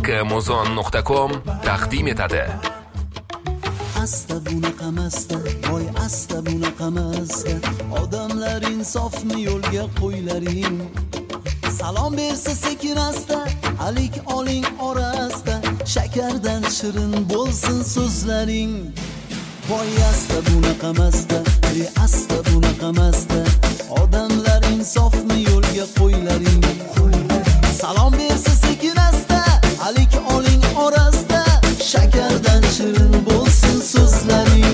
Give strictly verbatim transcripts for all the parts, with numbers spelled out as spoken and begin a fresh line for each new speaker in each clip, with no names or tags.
k muzon nuqta com taqdim etadi.
Asta bunaqa masta, voy asta bunaqa masta, odamlar insofni yo'lga qo'ylaring. Salom bersa sekin asta, alik oling orasta, shakardan shirin bo'lsin so'zlaring. Voy asta bunaqa masta, ey asta bunaqa masta, odamlar insofni yo'lga qo'ylaring. Salom bersa sekin asta, alik oling orasta, shakardan shirin bo'lsin so'zlaring.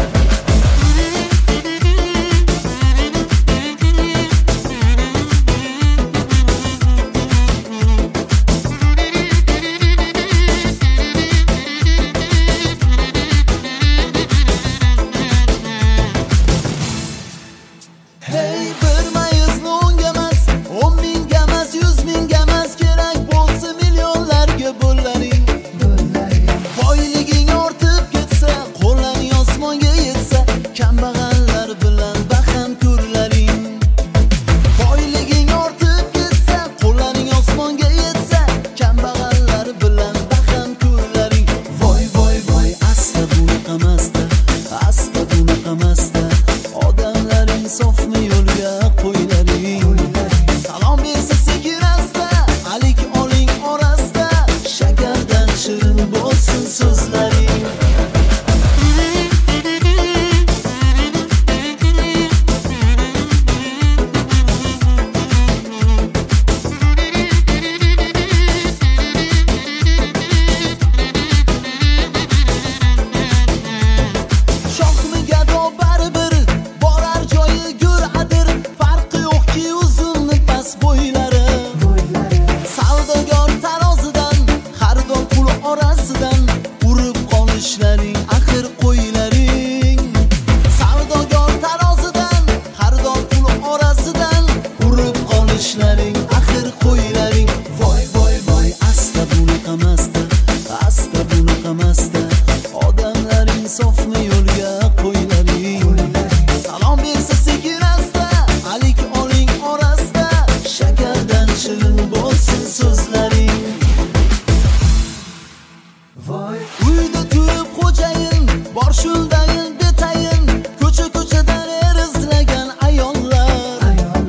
Uyda turib xo'jayin, bor shundayin detayin, ko'cha ko'chadan er izlagan ayollar.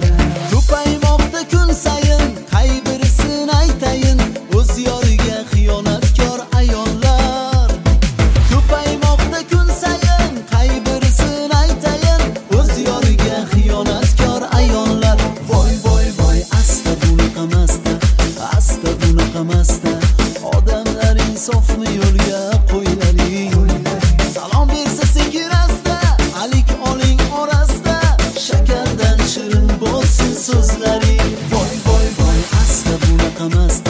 Ko'paymoqda kun sayin, qay birisin aytayin, o'z yoriga xiyonatkor ayollar. Ko'paymoqda kun sayin, qay birisin aytayin, o'z yoriga xiyonatkor ayollar. Voy voy voy, asta bunaqa masta, asta bunaqa masta, odamlar insofni yo'lga qo'ylaring. Salom bersa sekin asta, alik oling orasta, shakardan shirin bo'lsin so'zlaring. Voy voy voy, asta bunaqa masta.